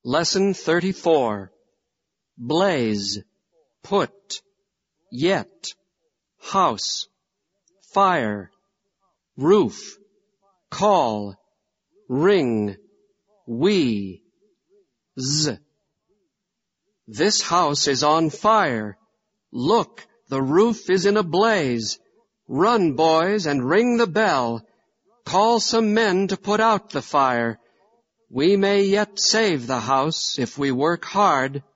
Lesson 34. Blaze, put, yet, house, fire, roof, call, ring, we, z. This house is on fire. Look, the roof is in a blaze. Run, boys, and ring the bell. Call some men to put out the fire. We may yet save the house if we work hard.